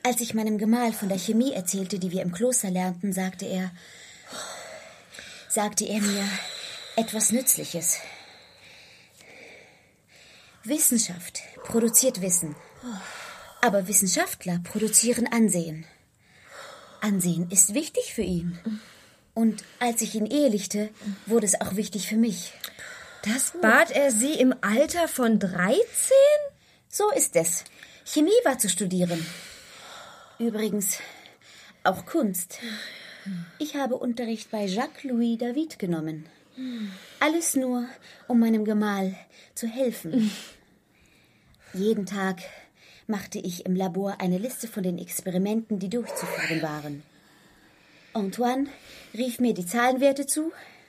Als ich meinem Gemahl von der Chemie erzählte, die wir im Kloster lernten, sagte er mir etwas Nützliches. Wissenschaft produziert Wissen, aber Wissenschaftler produzieren Ansehen. Ansehen ist wichtig für ihn. Und als ich ihn ehelichte, wurde es auch wichtig für mich. Das bat er Sie im Alter von 13? So ist es. Chemie war zu studieren. Übrigens auch Kunst. Ich habe Unterricht bei Jacques-Louis David genommen. Alles nur, um meinem Gemahl zu helfen. Jeden Tag machte ich im Labor eine Liste von den Experimenten, die durchzuführen waren. Antoine rief mir die Zahlenwerte zu.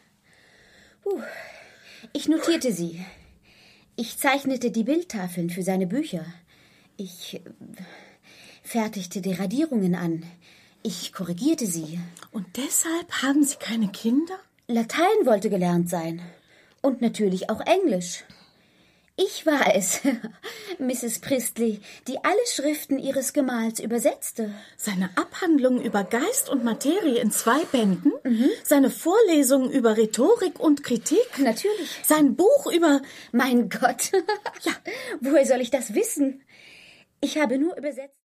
Ich notierte sie. Ich zeichnete die Bildtafeln für seine Bücher. Ich fertigte die Radierungen an. Ich korrigierte sie. Und deshalb haben Sie keine Kinder? Latein wollte gelernt sein. Und natürlich auch Englisch. Ich war es, Mrs. Priestley, die alle Schriften ihres Gemahls übersetzte. Seine Abhandlung über Geist und Materie in 2 Bänden? Seine Vorlesungen über Rhetorik und Kritik? Natürlich. Sein Buch über... Mein Gott. Ja, woher soll ich das wissen? Ich habe nur übersetzt.